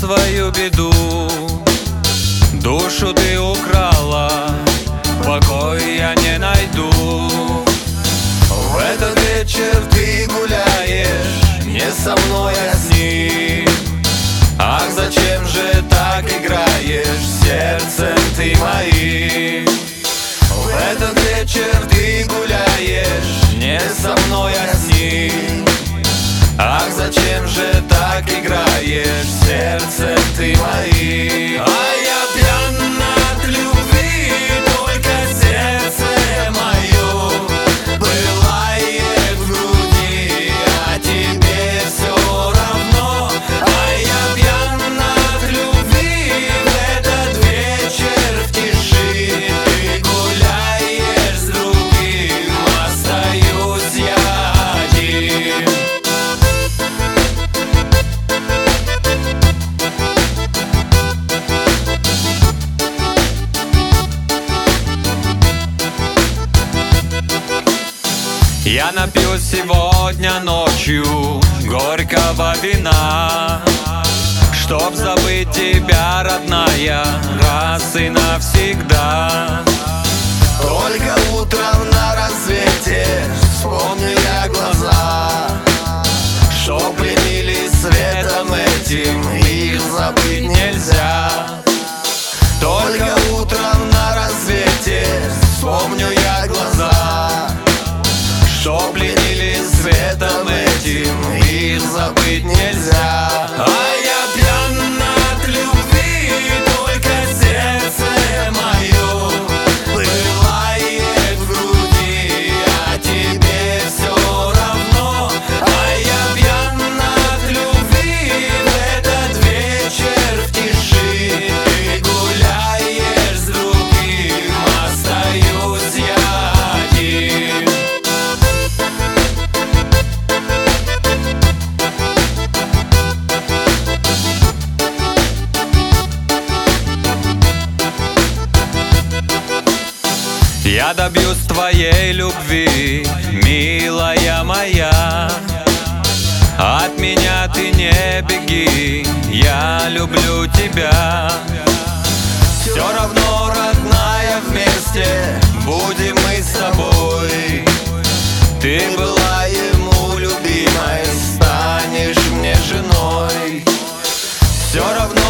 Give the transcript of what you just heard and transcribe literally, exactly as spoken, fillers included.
свою беду. Душу ты украла, покой я не найду. В этот вечер ты гуляешь, не со мной, а с ним. Ах, зачем же так играешь сердцем ты моим? В этот вечер ты гуляешь, не со мной, а с ним. Ах, зачем же так играешь сердцем ты моим? а я пьян от любви, только сердце мое пылает в груди, а тебе все равно. А я пьян от любви, в этот вечер в тиши ты гуляешь с другим, остаюсь я один. Я напьюсь сегодня ночью горького вина, чтоб забыть тебя, родная, раз и навсегда. Только утром на рассвете вспомню я глаза, что пленили светом этим, их забыть нельзя. Только утром на рассвете вспомню я глаза, что пленили светом этим, их забыть нельзя. А я пьян от любви, только сердце мое пылает в груди, а тебе все равно. А я пьян от любви, в этот вечер в тиши ты гуляешь с другим, остаюсь я один. Я добьюсь твоей любви, милая моя. От меня ты не беги, я люблю тебя. Все равно, родная, вместе будем мы с тобой. Ты была ему любимой, станешь мне женой. Все равно